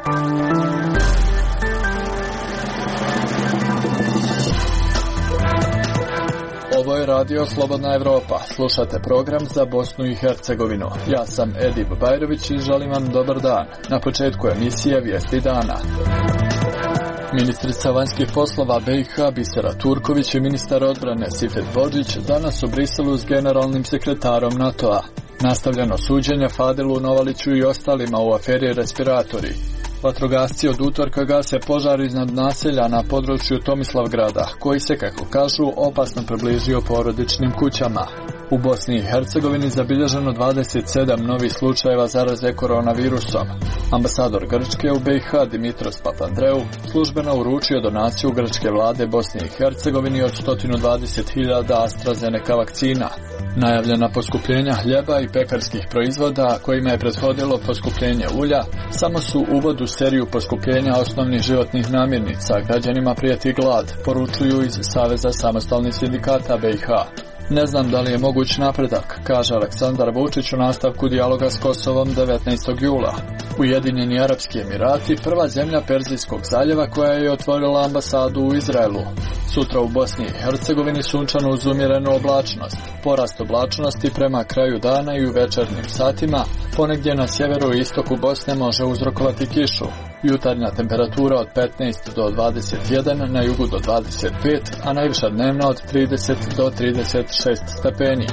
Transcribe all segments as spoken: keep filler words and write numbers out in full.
Ovo je radio Slobodna Evropa. Slušate program za Bosnu i Hercegovinu. Ja sam Edip Bajrović i želim vam dobar dan. Na početku emisije Vijesti dana. Ministrica vanjskih poslova B i H Bisera Turković i ministar odbrane Sifet Bodžić danas u Briselu s generalnim sekretarom NATO-a. Nastavljeno suđenje Fadilu Novaliću i ostalima u aferi respiratori. Vatrogasci od utorka gase požar iznad naselja na području Tomislavgrada, koji se, kako kažu, opasno približio porodičnim kućama. U Bosni i Hercegovini zabilježeno dvadeset sedam novih slučajeva zaraze koronavirusom. Ambasador Grčke u B i H Dimitros Papandreou službeno uručio donaciju grčke vlade Bosni i Hercegovini od sto dvadeset hiljada AstraZeneca vakcina. Najavljena poskupljenja hljeba i pekarskih proizvoda, kojima je prethodilo poskupljenje ulja, samo su uvod u seriju poskupljenja osnovnih životnih namirnica. Građanima prijeti glad, poručuju iz Saveza samostalnih sindikata B i H. Ne znam da li je moguć napredak, kaže Aleksandar Vučić u nastavku dijaloga s Kosovom devetnaestog jula. Ujedinjeni Arapski Emirati, prva zemlja Perzijskog zaljeva koja je otvorila ambasadu u Izraelu. Sutra u Bosni i Hercegovini sunčano uz umjerenu oblačnost. Porast oblačnosti prema kraju dana i u večernjim satima, ponegdje na sjeveru i istoku Bosne može uzrokovati kišu. Jutarnja temperatura od petnaest do dvadeset jedan, na jugu do dvadeset pet, a najviša dnevna od trideset do trideset šest stepeni.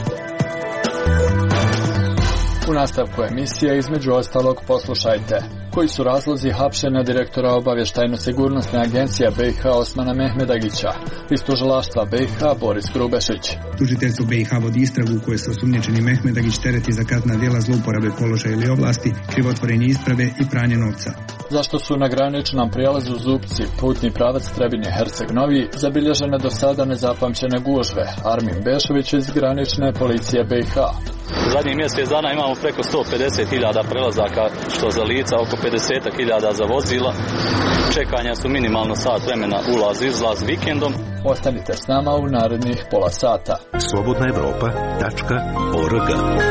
U nastavku emisije između ostalog poslušajte: koji su razlozi hapšenja direktora obavještajno-sigurnosne agencije B i H Osmana Mehmedagića, iz tužilaštva B i H Boris Grubešić. Tužiteljstvo B i H vodi istragu u kojoj se osumnjičeni Mehmedagić tereti za kaznena djela zlouporabe položaja ili ovlasti, krivotvorenje isprave i pranje novca. Zašto su na graničnom prijelazu Zupci, putni pravac Trebinje Herceg Novi, zabilježene do sada nezapamćene gužve? Armin Bešović iz granične policije B i H. U zadnjih mjesec dana imamo preko sto pedeset hiljada prelazaka, što za lica, oko pedeset hiljada za vozila. Čekanja su minimalno sat vremena ulaz, izlaz vikendom. Ostanite s nama u narednih pola sata. slobodna evropa tačka org.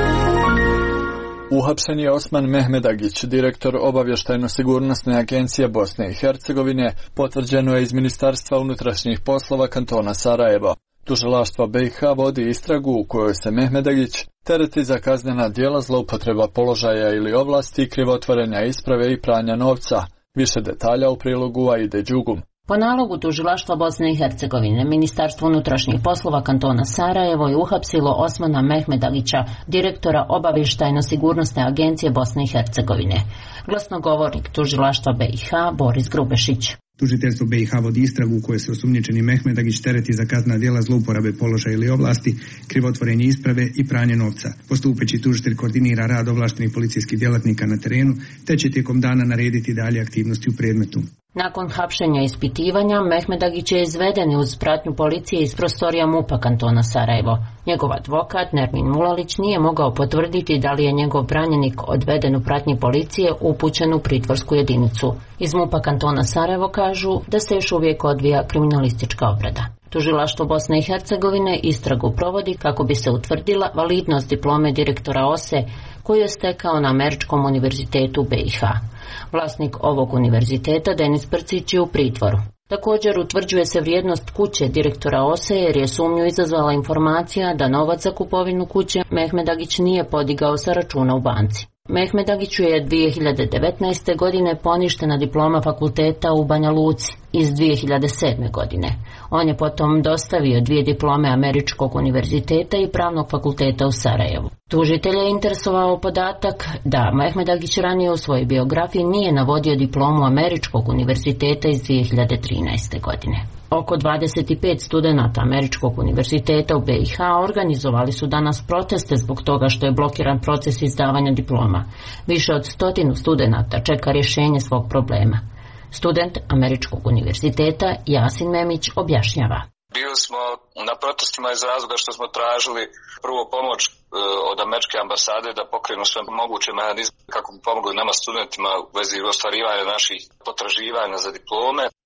Uhapšen je Osman Mehmedagić, direktor obavještajno-sigurnosne agencije Bosne i Hercegovine, potvrđeno je iz Ministarstva unutrašnjih poslova kantona Sarajevo. Tužilaštvo B i H vodi istragu u kojoj se Mehmedagić tereti za kaznena djela zloupotreba položaja ili ovlasti, krivotvorenja isprave i pranja novca. Više detalja u prilogu Aide Đugum. Po nalogu tužilaštva Bosne i Hercegovine, Ministarstvo unutrašnjih poslova kantona Sarajevo je uhapsilo Osmana Mehmedagića, direktora obavještajno-sigurnosne agencije Bosne i Hercegovine. Glasnogovornik tužilaštva B i H Boris Grubešić. Tužiteljstvo B i H vodi istragu u kojoj se osumnjičeni Mehmedagić tereti za kaznena djela zlouporabe položaja ili ovlasti, krivotvorenje isprave i pranje novca. Postupeći tužitelj koordinira rad ovlaštenih policijskih djelatnika na terenu, te će tijekom dana narediti dalje aktivnosti u predmetu. Nakon hapšenja i ispitivanja, Mehmedagić je izveden uz pratnju policije iz prostorija MUP-a kantona Sarajevo. Njegov advokat Nermin Mulalić nije mogao potvrditi da li je njegov branjenik odveden u pratnji policije upućen u pritvorsku jedinicu. Iz MUP-a kantona Sarajevo kažu da se još uvijek odvija kriminalistička obrada. Tužilaštvo Bosne i Hercegovine istragu provodi kako bi se utvrdila validnost diplome direktora O S E koju je stekao na Američkom univerzitetu B i H. Vlasnik ovog univerziteta, Denis Prcić, je u pritvoru. Također utvrđuje se vrijednost kuće direktora O S E jer je sumnju izazvala informacija da novac za kupovinu kuće Mehmedagić nije podigao sa računa u banci. Mehmedagiću je dvije hiljade devetnaeste. godine poništena diploma fakulteta u Banja Luci iz dvije hiljade sedme. godine. On je potom dostavio dvije diplome Američkog univerziteta i Pravnog fakulteta u Sarajevu. Tužitelja je interesovao podatak da Mehmedagić ranije u svojoj biografiji nije navodio diplomu Američkog univerziteta iz dvije hiljade trinaeste. godine. Oko dvadeset pet studenata Američkog univerziteta u B i H organizovali su danas proteste zbog toga što je blokiran proces izdavanja diploma. Više od stotinu studenata čeka rješenje svog problema. Student Američkog univerziteta Jasin Memić objašnjava. Bili smo na protestima iz razloga što smo tražili prvo pomoć e, od američke ambasade da pokrenu sve moguće mehanizme kako bi pomogli nama studentima u vezi ostvarivanja naših potraživanja za diplome.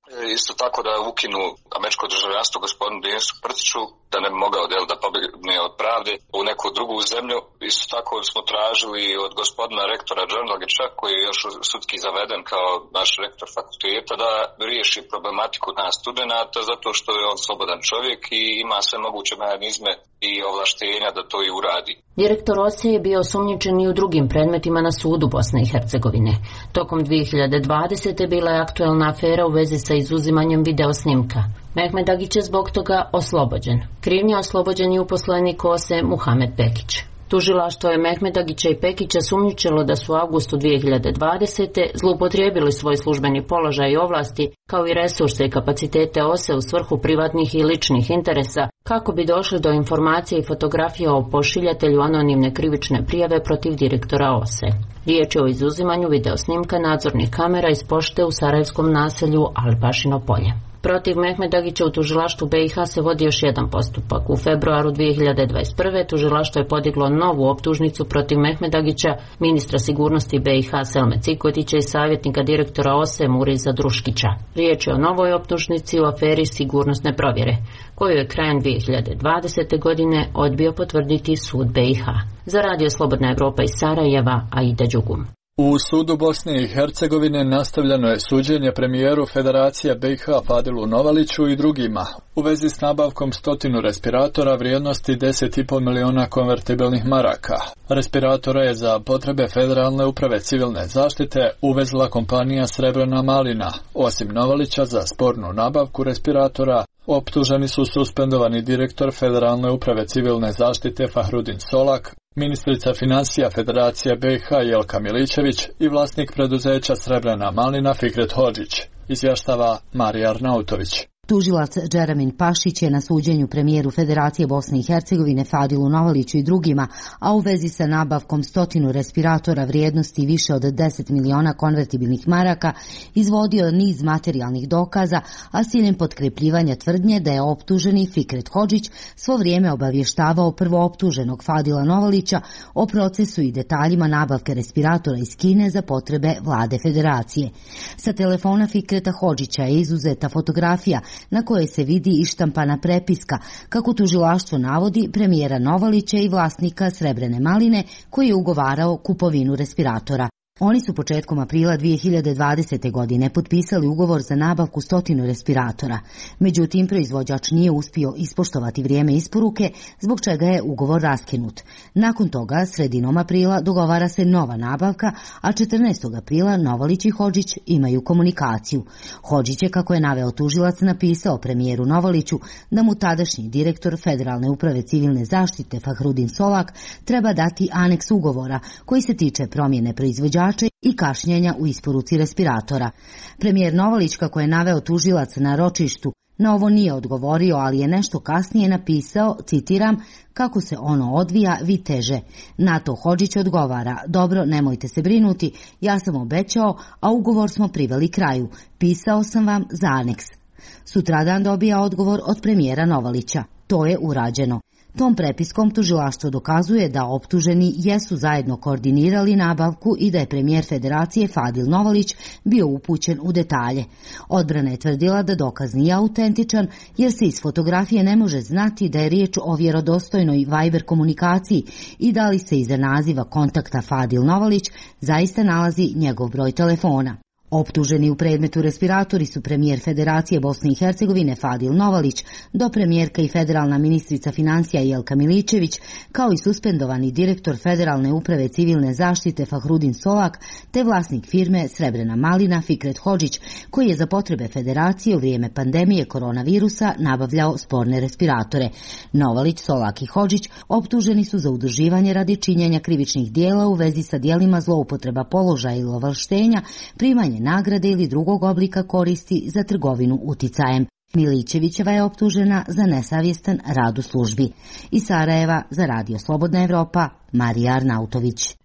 Isto tako da ukinu američko državljanstvo gospodinu Denisu Prtiću, da ne bi mogao del da pobjegne od pravde u neku drugu zemlju. Isto tako smo tražili od gospodina rektora Đorđevića, koji je još sudski zaveden kao naš rektor fakulteta, da riješi problematiku nas studenata, zato što je on slobodan čovjek i ima sve moguće mehanizme i ovlaštenja da to i uradi. Direktor O S E je bio osumnjičen i u drugim predmetima na sudu Bosne i Hercegovine. Tokom dvije hiljade dvadesete. bila je aktuelna afera u vezi sa izuzimanjem videosnimka. Mehmed Agić je zbog toga oslobođen. Krivnje oslobođen je uposlenik O S E Muhamed Pekić. Tužilaštvo je Mehmed Agića i Pekića sumnjičilo da su u avgustu dvije hiljade dvadesete. zloupotrijebili svoj službeni položaj i ovlasti, kao i resurse i kapacitete O S E u svrhu privatnih i ličnih interesa, kako bi došli do informacije i fotografija o pošiljatelju anonimne krivične prijave protiv direktora O S E. Riječ je o izuzimanju videosnimka nadzornih kamera iz pošte u sarajevskom naselju Albašino polje. Protiv Mehmeda Agića u tužilaštvu B i H se vodi još jedan postupak. U februaru dvije hiljade dvadeset prve. tužilaštvo je podiglo novu optužnicu protiv Mehmeda Agića, ministra sigurnosti B i H Selme Cikotića i savjetnika direktora O S E Muriza Druškića. Riječ je o novoj optužnici u aferi sigurnosne provjere, koju je krajem dvije hiljade dvadesete. godine odbio potvrditi sud B i H. Za Radio Slobodna Evropa iz Sarajeva, Aida Đugum. U sudu Bosne i Hercegovine nastavljeno je suđenje premijeru Federacije B i H Fadilu Novaliću i drugima u vezi s nabavkom stotinu respiratora vrijednosti deset i pol miliona konvertibilnih maraka. Respiratora je za potrebe Federalne uprave civilne zaštite uvezla kompanija Srebrena Malina. Osim Novalića za spornu nabavku respiratora optuženi su suspendovani direktor Federalne uprave civilne zaštite Fahrudin Solak, ministrica financija Federacije B i H Jelka Milićević i vlasnik preduzeća Srebrena Malina Fikret Hodžić, izvještava Marija Arnautović. Tužilac Džeramin Pašić je na suđenju premijeru Federacije Bosne i Hercegovine Fadilu Novaliću i drugima, a u vezi sa nabavkom stotinu respiratora vrijednosti više od deset miliona konvertibilnih maraka, izvodio niz materijalnih dokaza, a s ciljem potkrepljivanja tvrdnje da je optuženi Fikret Hodžić svo vrijeme obavještavao prvooptuženog Fadila Novalića o procesu i detaljima nabavke respiratora iz Kine za potrebe vlade Federacije. Sa telefona Fikreta Hodžića je izuzeta fotografija na kojoj se vidi ištampana prepiska, kako tužilaštvo navodi, premijera Novalića i vlasnika Srebrene Maline koji je ugovarao kupovinu respiratora. Oni su početkom aprila dvije hiljade dvadesete. godine potpisali ugovor za nabavku stotinu respiratora. Međutim, proizvođač nije uspio ispoštovati vrijeme isporuke, zbog čega je ugovor raskinut. Nakon toga, sredinom aprila, dogovara se nova nabavka, a četrnaestog aprila Novalić i Hodžić imaju komunikaciju. Hodžić je, kako je naveo tužilac, napisao premijeru Novaliću da mu tadašnji direktor Federalne uprave civilne zaštite Fahrudin Solak treba dati aneks ugovora koji se tiče promjene proizvođača i kašnjenja u isporuci respiratora. Premijer Novalić, kako je naveo tužilac na ročištu, na ovo nije odgovorio, ali je nešto kasnije napisao, citiram, kako se ono odvija, vi teže. Na to Hodžić odgovara, dobro, nemojte se brinuti, ja sam obećao, a ugovor smo priveli kraju. Pisao sam vam za aneks. Sutradan dobija odgovor od premijera Novalića. To je urađeno. Tom prepiskom tužilaštvo dokazuje da optuženi jesu zajedno koordinirali nabavku i da je premijer Federacije Fadil Novalić bio upućen u detalje. Odbrana je tvrdila da dokaz nije autentičan jer se iz fotografije ne može znati da je riječ o vjerodostojnoj Viber komunikaciji i da li se iza naziva kontakta Fadil Novalić zaista nalazi njegov broj telefona. Optuženi u predmetu respiratori su premijer Federacije Bosne i Hercegovine Fadil Novalić, dopremjerka i federalna ministrica financija Jelka Milićević, kao i suspendovani direktor Federalne uprave civilne zaštite Fahrudin Solak, te vlasnik firme Srebrena Malina Fikret Hodžić, koji je za potrebe Federacije u vrijeme pandemije koronavirusa nabavljao sporne respiratore. Novalić, Solak i Hodžić optuženi su za udruživanje radi činjenja krivičnih dijela u vezi sa djelima zloupotreba položaja ili ovlaštenja, primanje nagrade ili drugog oblika koristi za trgovinu uticajem. Milićevićeva je optužena za nesavjestan rad u službi. Iz Sarajeva za Radio Slobodna Evropa, Marija Arnautović.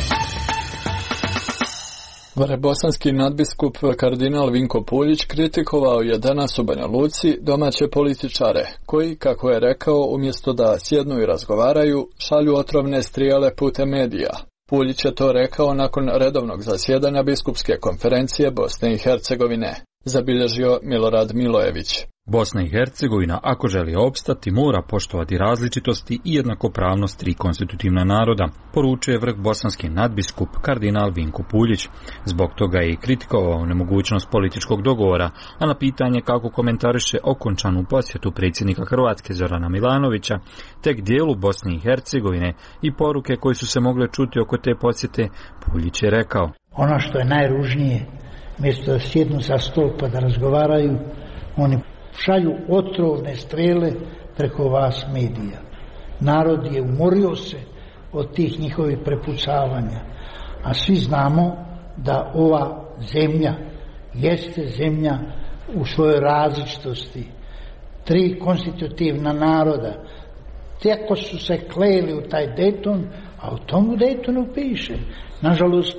Bosanski nadbiskup kardinal Vinko Puljić kritikovao je danas u Banja Luci domaće političare, koji, kako je rekao, umjesto da sjednu i razgovaraju, šalju otrovne strijele putem medija. Puljić je to rekao nakon redovnog zasjedanja biskupske konferencije Bosne i Hercegovine. zabilježio Milorad Milojević. Bosna i Hercegovina, ako želi opstati, mora poštovati različitosti i jednakopravnost tri konstitutivna naroda, poručuje vrh bosanski nadbiskup kardinal Vinko Puljić. Zbog toga je i kritikovao nemogućnost političkog dogovora, a na pitanje kako komentariše okončanu posjetu predsjednika Hrvatske Zorana Milanovića, tek dijelu Bosne i Hercegovine i poruke koje su se mogle čuti oko te posjete, Puljić je rekao: ono što je najružnije, mjesto da sjednu za stol pa da razgovaraju, oni šalju otrovne strele preko vas medija. Narod je umorio se od tih njihovih prepucavanja, a svi znamo da ova zemlja jeste zemlja u svojoj različitosti. Tri konstitutivna naroda, tako su se kleli u taj Dayton, a u tomu Daytonu piše, nažalost,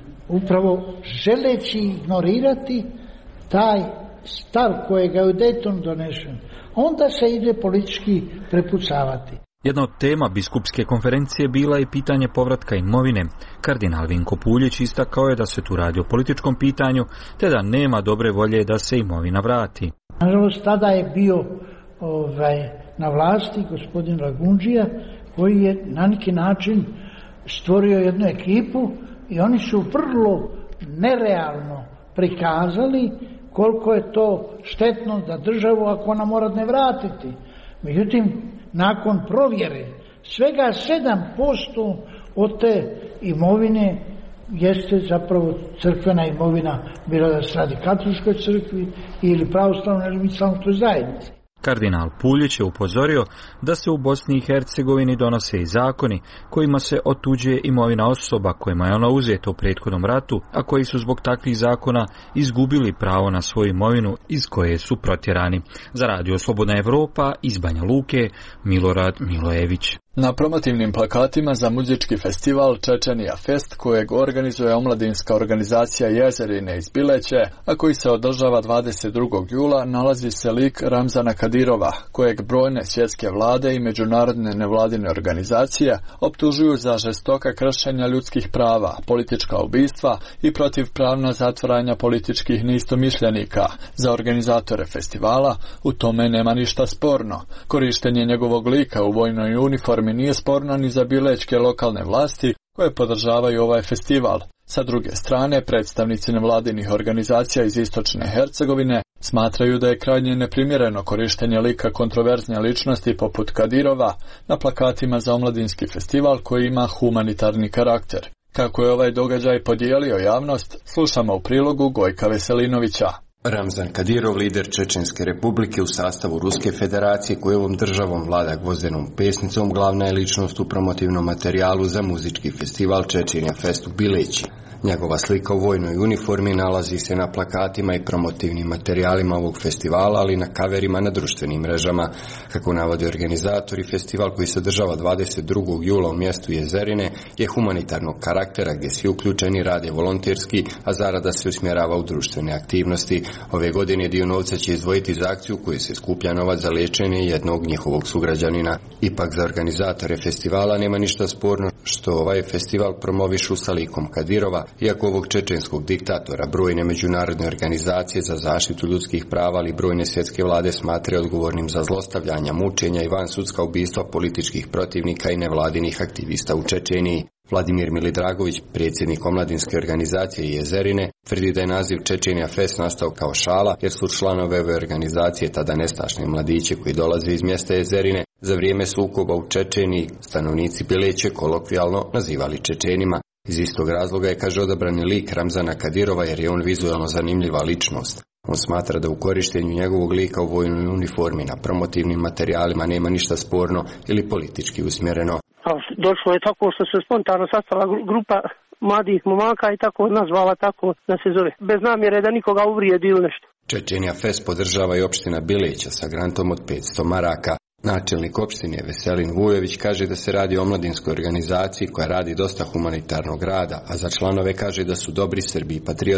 upravo želeći ignorirati taj stav kojega je u Daytonu donešen, onda se ide politički prepucavati. Jedna od tema biskupske konferencije bila je pitanje povratka imovine. Kardinal Vinko Puljić istakao je da se tu radi o političkom pitanju, te da nema dobre volje da se imovina vrati. Nažalost, tada je bio ovaj, na vlasti gospodin Lagundžija, koji je na neki način stvorio jednu ekipu i oni su vrlo nerealno prikazali koliko je to štetno za državu ako ona mora ne vratiti. Međutim, nakon provjere, svega sedam posto od te imovine jeste zapravo crkvena imovina, bilo da se radi katoličkoj crkvi ili pravoslavnoj ili mislamskoj zajednici. Kardinal Puljić je upozorio da se u Bosni i Hercegovini donose i zakoni kojima se otuđuje imovina osoba kojima je ona uzeta u prethodnom ratu, a koji su zbog takvih zakona izgubili pravo na svoju imovinu iz koje su protjerani. Za Radio Slobodna Evropa iz Banja Luke, Milorad Milojević. Na promotivnim plakatima za muzički festival Čečenija Fest, kojeg organizuje omladinska organizacija Jezerine iz Bileće, a koji se održava dvadeset drugog jula, nalazi se lik Ramzana Kadirova, kojeg brojne svjetske vlade i međunarodne nevladine organizacije optužuju za žestoka kršenja ljudskih prava, politička ubistva i protivpravna zatvaranja političkih neistomišljenika. Za organizatore festivala u tome nema ništa sporno. Korištenje njegovog lika u vojnoj uniformi nije sporno ni za bilečke lokalne vlasti koje podržavaju ovaj festival. Sa druge strane, predstavnici nevladinih organizacija iz istočne Hercegovine smatraju da je krajnje neprimjereno korištenje lika kontroverzne ličnosti poput Kadirova na plakatima za omladinski festival koji ima humanitarni karakter. Kako je ovaj događaj podijelio javnost, slušamo u prilogu Gojka Veselinovića. Ramzan Kadirov, lider Čečenske republike u sastavu Ruske federacije koji ovom državom vlada gvozdenom pesnicom, glavna je ličnost u promotivnom materijalu za muzički festival Čečenija Fest u Bileći. Njegova slika u vojnoj uniformi nalazi se na plakatima i promotivnim materijalima ovog festivala, ali i na kaverima na društvenim mrežama. Kako navode organizatori, festival koji se održava dvadeset drugog jula u mjestu Jezerine je humanitarnog karaktera gdje svi uključeni rade volonterski, a zarada se usmjerava u društvene aktivnosti. Ove godine dio novca će izdvojiti za akciju koju se skuplja novac za liječenje jednog njihovog sugrađanina. Ipak za organizatore festivala nema ništa sporno što ovaj festival promovišu sa likom Kadirova, iako ovog čečenskog diktatora brojne međunarodne organizacije za zaštitu ljudskih prava, ali brojne svjetske vlade smatraju odgovornim za zlostavljanja, mučenja i vansudska ubistva političkih protivnika i nevladinih aktivista u Čečeniji. Vladimir Milidragović, predsjednik omladinske organizacije Jezerine, tvrdi da je naziv Čečenija Fest nastao kao šala, jer su članove ove organizacije tada nestašne mladiće koji dolaze iz mjesta Jezerine za vrijeme sukoba u Čečeniji stanovnici Bileće kolokvijalno nazivali Čečenima. Iz istog razloga je, kaže, odabrani lik Ramzana Kadirova jer je on vizualno zanimljiva ličnost. On smatra da u korištenju njegovog lika u vojnoj uniformi na promotivnim materijalima nema ništa sporno ili politički usmjereno. Došlo je tako što se spontano sastala grupa mladih momaka i tako nazvala tako da se zove. Bez namjere da nikoga uvrijedi ili nešto. Čečenija Fest podržava i opština Bileća sa grantom od petsto maraka. Načelnik opštine Veselin Vujović kaže da se radi o omladinskoj organizaciji koja radi dosta humanitarnog rada, a za članove kaže da su dobri Srbi i patriote.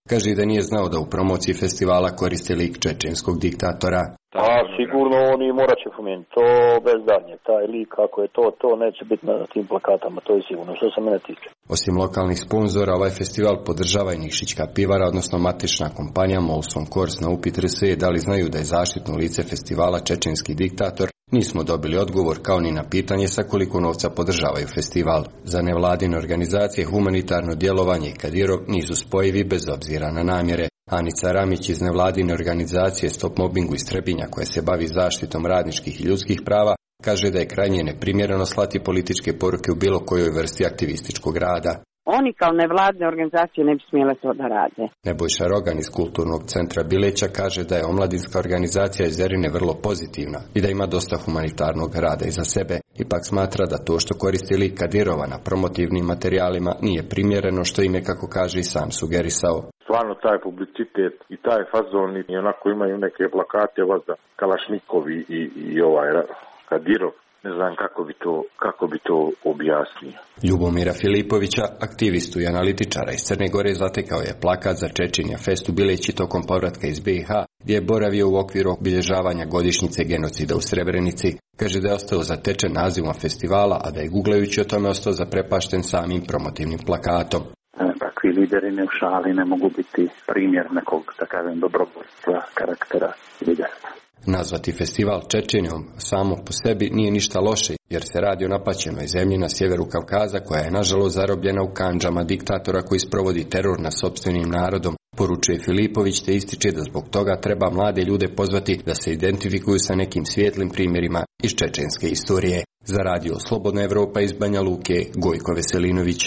Kaže da nije znao da u promociji festivala koriste lik čečenskog diktatora. A sigurno oni morat će pomenuti, to bez danje, taj lik ako je to, to neće biti na tim plakatama, to je sigurno, što se mene tiče. Osim lokalnih sponzora, ovaj festival podržava i Nikšićka pivara, odnosno matična kompanija Molson Coors. Na upit R S E da li znaju da je zaštitno lice festivala čečenski diktator, nismo dobili odgovor, kao ni na pitanje sa koliko novca podržavaju festival. Za nevladine organizacije humanitarno djelovanje i Kadirov nisu spojivi bez obzira na namjere. Anica Ramić iz nevladine organizacije Stop Mobbingu iz Trebinja, koja se bavi zaštitom radničkih i ljudskih prava, kaže da je krajnje neprimjereno slati političke poruke u bilo kojoj vrsti aktivističkog rada. Oni kao nevladne organizacije ne bi smjele to da rade. Nebojša Rogan iz Kulturnog centra Bileća kaže da je omladinska organizacija Jezerine vrlo pozitivna i da ima dosta humanitarnog rada iza sebe. Ipak smatra da to što koristi lik Kadirova na promotivnim materijalima nije primjereno, što im je, kako kaže, i sam sugerisao. Stvarno taj publicitet i taj fazon i onako imaju neke plakate vazda Kalašnikovi i, i ovaj Kadirov. Ne znam kako bi to, kako bi to objasnio. Ljubomira Filipovića, aktivistu i analitičara iz Crne Gore, zatekao je plakat za Čečenja Fest u Bileći tokom povratka iz B i H, gdje je boravio u okviru obilježavanja godišnjice genocida u Srebrenici. Kaže da je ostao zatečen nazivom festivala, a da je guglajući o tome ostao zaprepašten samim promotivnim plakatom. Takvi lideri ne u šali ne mogu biti primjer nekog, da kažem, dobrovoljstva karaktera lidera. Nazvati festival Čečenijom samo po sebi nije ništa loše, jer se radi o napaćenoj zemlji na sjeveru Kavkaza, koja je nažalost zarobljena u kandžama diktatora koji sprovodi teror nad sopstvenim narodom, poručuje Filipović, te ističe da zbog toga treba mlade ljude pozvati da se identifikuju sa nekim svijetlim primjerima iz čečenske istorije. Za radio Slobodna Evropa iz Banja Luke, Gojko Veselinović.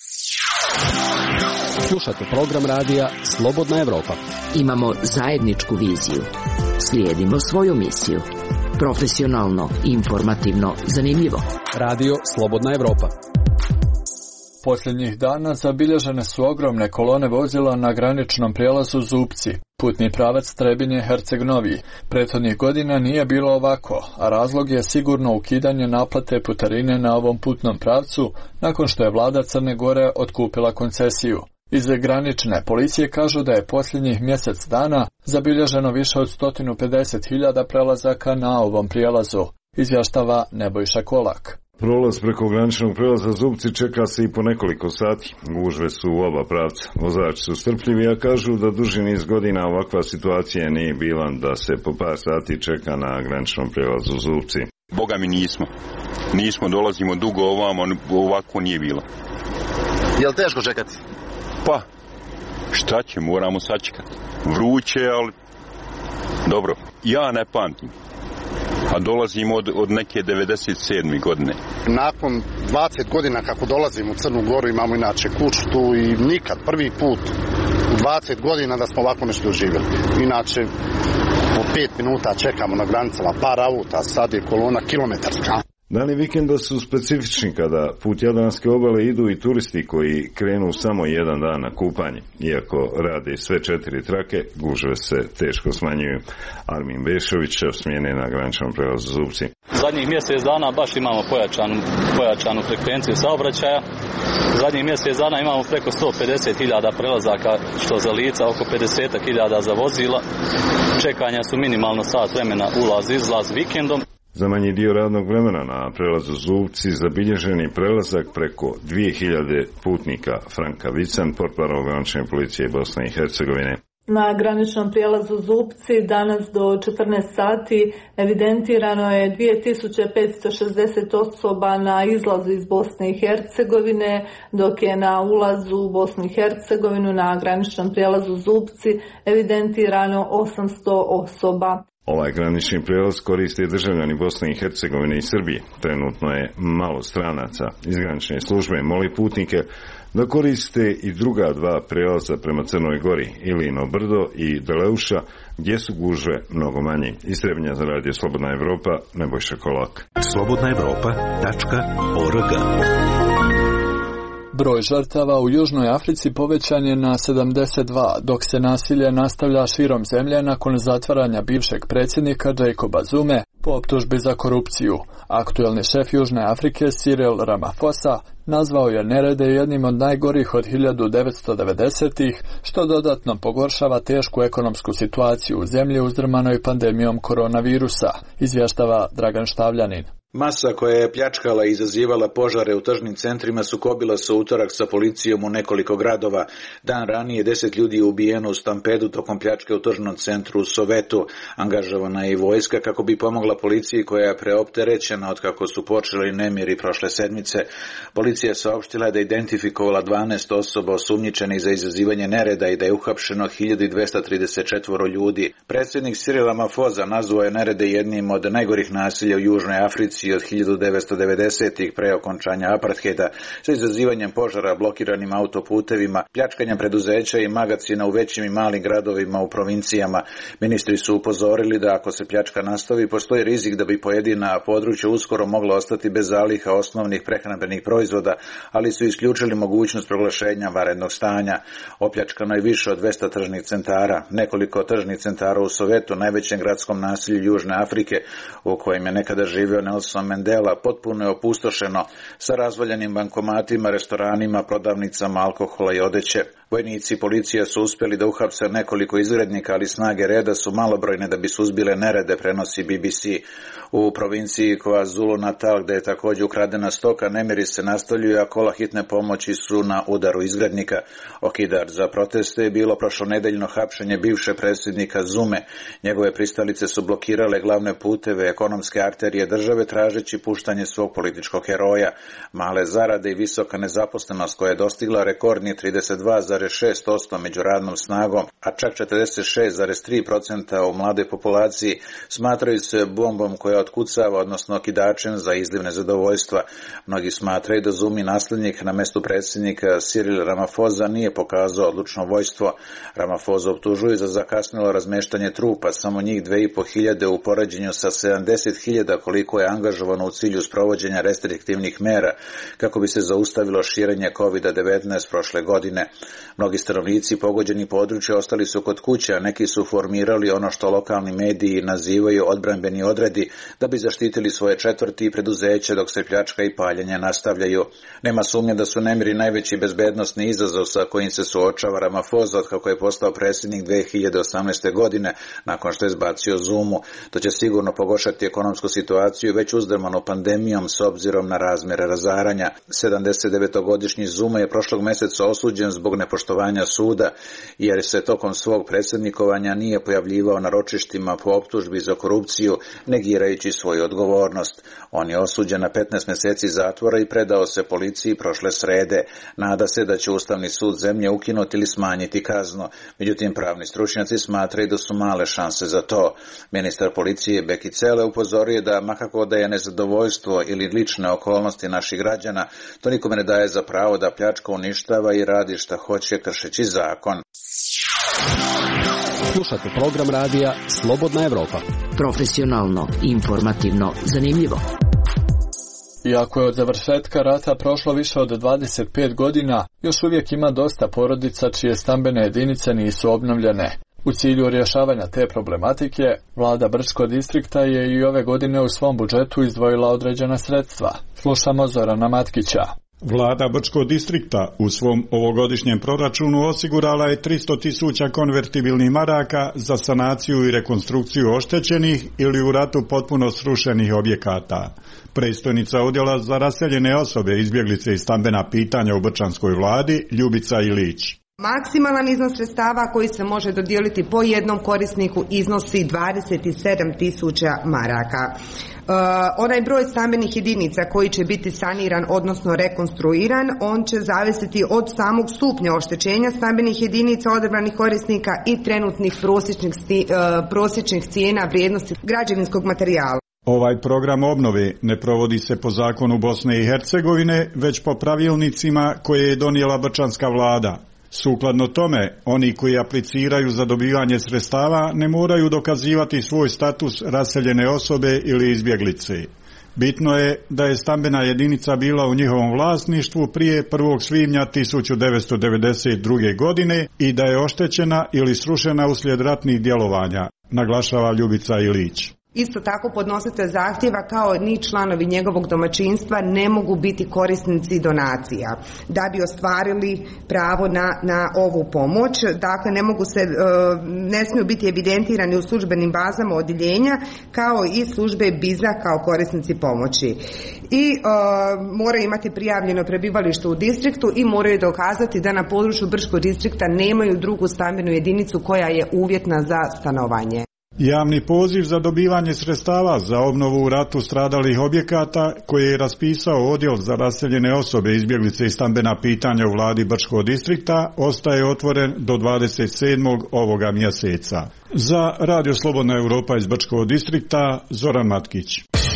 Slušate program radija Slobodna Evropa. Imamo zajedničku viziju. Slijedimo svoju misiju. Profesionalno, informativno, zanimljivo. Radio Slobodna Evropa. Posljednjih dana zabilježene su ogromne kolone vozila na graničnom prijelazu Zupci. Putni pravac Trebinje-Herceg Novi. Prethodnih godina nije bilo ovako, a razlog je sigurno ukidanje naplate putarine na ovom putnom pravcu nakon što je vlada Crne Gore otkupila koncesiju. Iz granične policije kažu da je posljednjih mjesec dana zabilježeno više od sto pedeset hiljada prelazaka na ovom prijelazu, izvještava Nebojša Kolak. Prolaz preko graničnog prijelaza Zupci čeka se i po nekoliko sati. Gužve su u oba pravca. Vozači su strpljivi, a kažu da duži niz godina ovakva situacija nije bila, da se po par sati čeka na graničnom prijelazu Zupci. Boga mi nismo. Nismo, dolazimo dugo ovamo, ovako nije bilo. Je li teško čekati? Pa, šta će, moramo sačekati. Vruće, ali dobro. Ja ne pamtim. A dolazim od, od neke devedeset sedme godine. Nakon dvadeset godina kako dolazim u Crnu Goru, imamo inače kuću tu i nikad, prvi put u dvadeset godina da smo ovako nešto doživjeli. Inače, po pet minuta čekamo na granicama, par auta, sad je kolona kilometarska. Dani vikenda su specifični kada put Jadranske obale idu i turisti koji krenu samo jedan dan na kupanje. Iako rade sve četiri trake, gužve se teško smanjuju. Armin Bešović, šef smjene na graničnom prijelazu Zupci. Zadnjih mjesec dana baš imamo pojačanu, pojačanu frekvenciju saobraćaja. Zadnjih mjesec dana imamo preko sto pedeset hiljada prelazaka, što za lica, oko pedeset hiljada za vozila. Čekanja su minimalno sat vremena ulaz izlaz vikendom. Za manji dio radnog vremena na prelazu Zupci zabilježen je prelazak preko dvije hiljade putnika. Franka Vican, portparol granične policije Bosne i Hercegovine. Na graničnom prijelazu Zupci danas do četrnaest sati evidentirano je dvije tisuće petsto šezdeset osoba na izlazu iz Bosne i Hercegovine, dok je na ulazu u Bosnu i Hercegovinu na graničnom prijelazu Zupci evidentirano osamsto osoba. Ovaj granični prijelaz koriste državljani Bosne i Hercegovine i Srbije. Trenutno je malo stranaca. Iz granične službe moli putnike da koriste i druga dva prijelaza prema Crnoj Gori, Ilino Brdo i Deleuša, gdje su gužve mnogo manje. Iz Trebinja za radio Slobodna Evropa, Nebojša Kolak. slobodna evropa tačka org. Broj žrtava u Južnoj Africi povećan je na sedamdeset dva, dok se nasilje nastavlja širom zemlje nakon zatvaranja bivšeg predsjednika Jacoba Zume po optužbi za korupciju. Aktuelni šef Južne Afrike Cyril Ramaphosa nazvao je nerede jednim od najgorih od hiljadu devetsto devedesetih, što dodatno pogoršava tešku ekonomsku situaciju u zemlji uzdrmanoj pandemijom koronavirusa, izvještava Dragan Štavljanin. Masa koja je pljačkala i izazivala požare u tržnim centrima sukobila se u utorak sa policijom u nekoliko gradova. Dan ranije deset ljudi je ubijeno u stampedu tokom pljačke u tržnom centru u Sovetu. Angažovana je i vojska kako bi pomogla policiji koja je preopterećena od kako su počeli nemiri prošle sedmice. Policija je saopštila da je identifikovala dvanaest osoba osumnjičenih za izazivanje nereda i da je uhapšeno hiljadu dvesta trideset četiri ljudi. Predsjednik Cyril Ramaphosa nazvao je nerede jednim od najgorih nasilja u Južnoj Africi od hiljadu devetsto devedesetih pre okončanja apartheida, sa izazivanjem požara, blokiranim autoputevima, pljačkanjem preduzeća i magacina u većim i malim gradovima u provincijama. Ministri su upozorili da ako se pljačka nastavi, postoji rizik da bi pojedina područja uskoro mogla ostati bez zaliha osnovnih prehrambenih proizvoda, ali su isključili mogućnost proglašenja vanrednog stanja. Opljačkano je više od dvesta tržnih centara. Nekoliko tržnih centara u Sovetu, najvećem gradskom nasilju Južne Afrike, u kojem je nekada živio Nelson Mandela, potpuno je opustošeno sa razvaljenim bankomatima, restoranima, prodavnicama alkohola i odeće. Vojnici i policija su uspjeli da uhapse nekoliko izgrednika, ali snage reda su malobrojne da bi suzbile nerede, prenosi B B C. U provinciji KwaZulu Natal, gdje je također ukradena stoka, nemiri se nastavljaju, a kola hitne pomoći su na udaru izgrednika. Okidar za proteste je bilo prošlonedeljno hapšenje bivše predsjednika Zume. Njegove pristalice su blokirale glavne puteve, ekonomske arterije države, tražeći puštanje svog političkog heroja. Male zarade i visoka nezaposlenost koja je dostigla rekordni trideset dva zarez šest posto među radnom snagom, a čak četrdeset šest zarez tri posto u mladoj populaciji, smatraju se bombom koja otkucava, odnosno okidačem za izliv nezadovoljstva. Mnogi smatraju da Zumi nasljednik na mestu predsjednika Cyril Ramaphosa nije pokazao odlučno vojstvo. Ramaphosa optužuju za zakasnilo razmeštanje trupa, samo njih dve i po hiljade u poređenju sa sedamdeset hiljada koliko je angažovano u cilju sprovođenja restriktivnih mera kako bi se zaustavilo širenje kovid devetnaest prošle godine. Mnogi stanovnici pogođenih područja ostali su kod kuće, a neki su formirali ono što lokalni mediji nazivaju odbrambeni odredi da bi zaštitili svoje četvrti i preduzeće dok se pljačka i paljenje nastavljaju. Nema sumnje da su nemiri najveći bezbednosni izazov sa kojim se suočava Ramaphosa od kako je postao predsjednik dve hiljade osamnaeste. godine nakon što je zbacio Zumu. To će sigurno pogoršati ekonomsku situaciju već uzdrmanu pandemijom s obzirom na razmjere razaranja. sedamdesetdevetogodišnji Zuma je prošlog mjeseca osuđen zbog nepoštovanja suda jer se tokom svog predsjednikovanja nije pojavljivao na ročištima po optužbi za korupciju, negirajući svoju odgovornost. On je osuđen na petnaest mjeseci zatvora i predao se policiji prošle srede. Nada se da će Ustavni sud zemlje ukinuti ili smanjiti kaznu. Međutim, pravni stručnjaci smatraju da su male šanse za to. Ministar policije Beki Cele upozorio da makako da je nezadovoljstvo ili lične okolnosti naših građana, to nikome ne daje za pravo da pljačka, uništava i radi šta hoće kršeći zakon. Slušate program radija Slobodna Evropa. Profesionalno, informativno, zanimljivo. Iako je od završetka rata prošlo više od dvadeset pet godina, još uvijek ima dosta porodica čije stambene jedinice nisu obnovljene. U cilju rješavanja te problematike, vlada Brčkog distrikta je i ove godine u svom budžetu izdvojila određena sredstva. Slušamo Zorana Matkića. Vlada Brčkog distrikta u svom ovogodišnjem proračunu osigurala je tristo tisuća konvertibilnih maraka za sanaciju i rekonstrukciju oštećenih ili u ratu potpuno srušenih objekata. Predstojnica odjela za raseljene osobe, izbjeglice i stambena pitanja u brčanskoj vladi, Ljubica Ilić. Maksimalan iznos sredstava koji se može dodijeliti po jednom korisniku iznosi dvadeset sedam tisuća maraka. Uh, onaj broj stambenih jedinica koji će biti saniran odnosno rekonstruiran, on će zavisiti od samog stupnja oštećenja stambenih jedinica odabranih korisnika i trenutnih prosječnih, sti, uh, prosječnih cijena vrijednosti građevinskog materijala. Ovaj program obnove ne provodi se po zakonu Bosne i Hercegovine, već po pravilnicima koje je donijela brčanska vlada. Sukladno tome, oni koji apliciraju za dobivanje sredstava ne moraju dokazivati svoj status raseljene osobe ili izbjeglice. Bitno je da je stambena jedinica bila u njihovom vlasništvu prije prvog svibnja tisuću devetsto devedeset druge. godine i da je oštećena ili srušena uslijed ratnih djelovanja, naglašava Ljubica Ilić. Isto tako podnositelj zahtjeva kao ni članovi njegovog domaćinstva ne mogu biti korisnici donacija da bi ostvarili pravo na, na ovu pomoć. Dakle, ne mogu se, ne smiju biti evidentirani u službenim bazama odjeljenja kao i službe B I Z-a kao korisnici pomoći. I uh, moraju imati prijavljeno prebivalište u distriktu i moraju dokazati da na području Brčkog distrikta nemaju drugu stambenu jedinicu koja je uvjetna za stanovanje. Javni poziv za dobivanje sredstava za obnovu u ratu stradalih objekata koje je raspisao Odjel za raseljene osobe, izbjeglice i stambena pitanja u vladi Brčkog distrikta ostaje otvoren do dvadeset sedmog ovoga mjeseca. Za Radio Slobodna Europa iz Brčkog distrikta Zoran Matkić.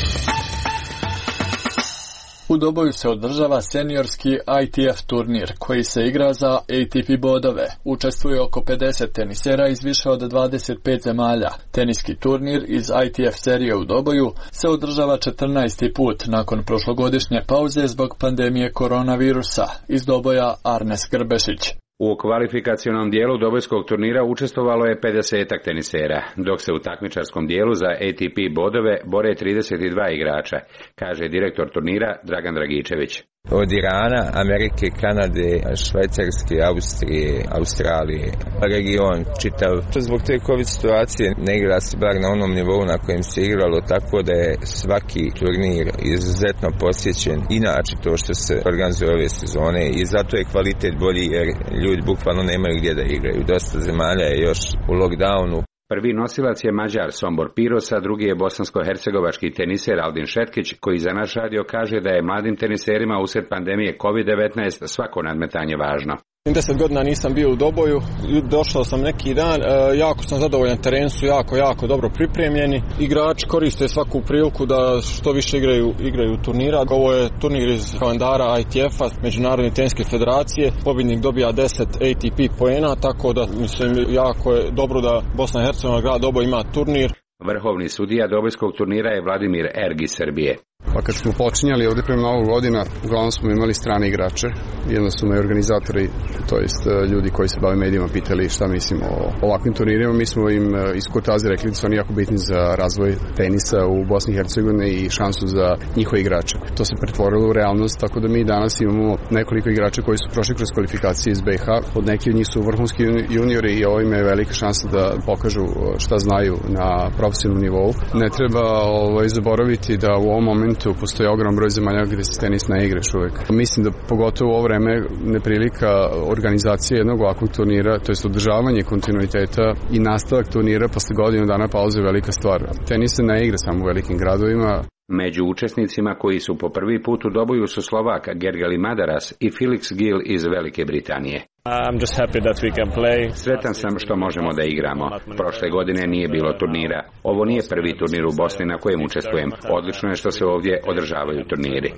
U Doboju se održava seniorski I T F turnir koji se igra za A T P bodove. Učestvuje oko pedeset tenisera iz više od dvadeset pet zemalja. Teniski turnir iz I T F serije u Doboju se održava četrnaesti put nakon prošlogodišnje pauze zbog pandemije koronavirusa. Iz Doboja Arnes Grbešić. U kvalifikacionom dijelu dobojskog turnira učestvovalo je pedesetak tenisera, dok se u takmičarskom dijelu za A T P bodove bore trideset dva igrača, kaže direktor turnira Dragan Dragičević. Od Irana, Amerike, Kanade, Švajcarske, Austrije, Australije, region čitav. Zbog te COVID situacije ne igra se bar na onom nivou na kojem se igralo, tako da je svaki turnir izuzetno posjećen. Inače to što se organizuje ove sezone i zato je kvalitet bolji jer ljudi bukvalno nemaju gdje da igraju. Dosta zemalja je još u lockdownu. Prvi nosilac je Mađar Sombor Pirosa, drugi je bosansko-hercegovački teniser Aldin Šetkić, koji za naš radio kaže da je mladim teniserima usred pandemije kovid devetnaest svako nadmetanje važno. Deset godina nisam bio u Doboju, došao sam neki dan, e, jako sam zadovoljan, teren su jako, jako dobro pripremljeni. Igrači koriste svaku priliku da što više igraju, igraju turnira. Ovo je turnir iz kalendara I T F-a, Međunarodne teniske federacije. Pobjednik dobija deset A T P poena, tako da mislim jako je dobro da Bosna i Hercegovina, grad Doboj ima turnir. Vrhovni sudija dobojskog turnira je Vladimir Erg iz Srbije. Pa kad smo počinjali ovdje prema Novog godina, uglavnom smo imali strane igrače. Jedno su me organizatori, to jest ljudi koji se bave medijima, pitali šta mislim o ovakvim turnirima. Mi smo im iz Kurtaze rekli da su oni jako bitni za razvoj tenisa u Bosni i Hercegovini i šansu za njihove igrače. To se pretvorilo u realnost, tako da mi danas imamo nekoliko igrača koji su prošli kroz kvalifikacije iz B i H. Od neki od njih su vrhunski juniori i ovo im je velika šansa da pokažu šta znaju na profesionalnom nivou. Ne treba ovaj, zaboraviti da u ovom momentu postoji ogrom broj zemalja gdje se tenis ne igra još uvijek. Mislim da pogotovo u ovo vreme neprilika organizacije jednog ovakvog turnira, to jest održavanje kontinuiteta i nastavak turnira posle godinu dana pauze je velika stvar. Tenis se ne igra samo u velikim gradovima. Među učesnicima koji su po prvi put u Doboju su Slovak Gergely Madaras i Felix Gil iz Velike Britanije. I'm just happy that we can play. Sretan sam što možemo da igramo. Prošle godine nije bilo turnira. Ovo nije prvi turnir u Bosni na kojem učestvujem. Odlično je što se ovdje održavaju turniri.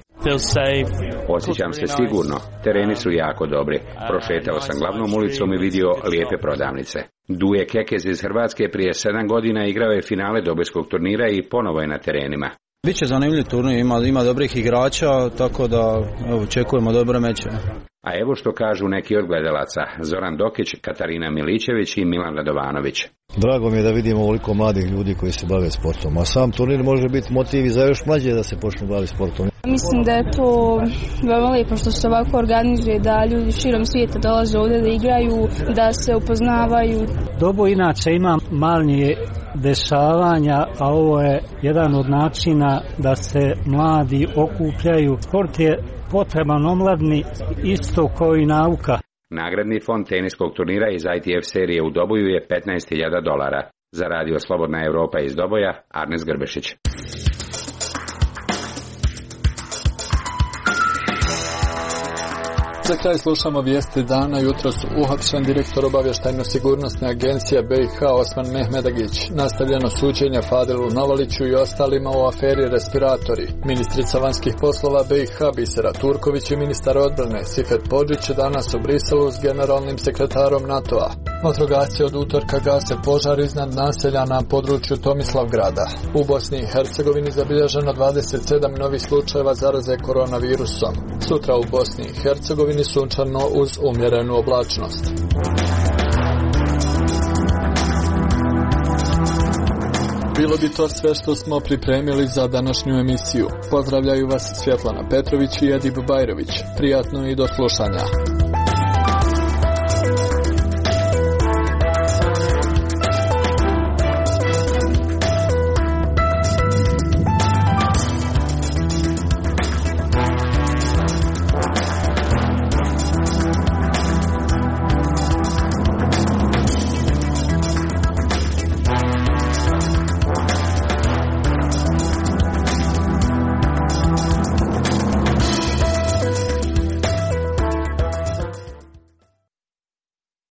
Osjećam se sigurno. Tereni su jako dobri. Prošetao sam glavnom ulicom i vidio lijepe prodavnice. Duje Kekez iz Hrvatske prije sedam godina igrao je finale dobojskog turnira i ponovo je na terenima. Biće zanimljiv turnir, ima, ima dobrih igrača, tako da evo, očekujemo dobre meče. A evo što kažu neki od gledalaca, Zoran Dokić, Katarina Miličević i Milan Radovanović. Drago mi je da vidimo ovoliko mladih ljudi koji se bave sportom, a sam turnir može biti motiv i za još mlađe da se počnu baviti sportom. Mislim da je to veoma lijepo što se ovako organizuje, da ljudi širom svijeta dolaze ovdje da igraju, da se upoznavaju. Doboj inače ima manje dešavanja, a ovo je jedan od načina da se mladi okupljaju. Sport je potreban omladni isto kao i nauka. Nagradni fond teniskog turnira iz I T F serije u Doboju je petnaest hiljada dolara. Za radio Slobodna Europa iz Doboja, Arnes Grbešić. Za kraj slušamo vijesti dana. Jutro su uhapšen direktor obavještajno-sigurnosne agencije B i H Osman Mehmedagić. Nastavljeno suđenje Fadilu Novaliću i ostalima u aferi respiratori. Ministrica vanjskih poslova B i H Bisera Turković i ministar odbrane Sifet Bodžić danas u Briselu s generalnim sekretarom NATO-a. Vatrogasci od utorka gase požar iznad naselja na području Tomislavgrada. U Bosni i Hercegovini zabilježeno dvadeset sedam novih slučajeva zaraze koronavirusom. Sutra u Bosni i Hercegovini sunčano uz umjerenu oblačnost. Bilo bi to sve što smo pripremili za današnju emisiju. Pozdravljaju vas Svjetlana Petrović i Edip Bajrović. Prijatno i do slušanja.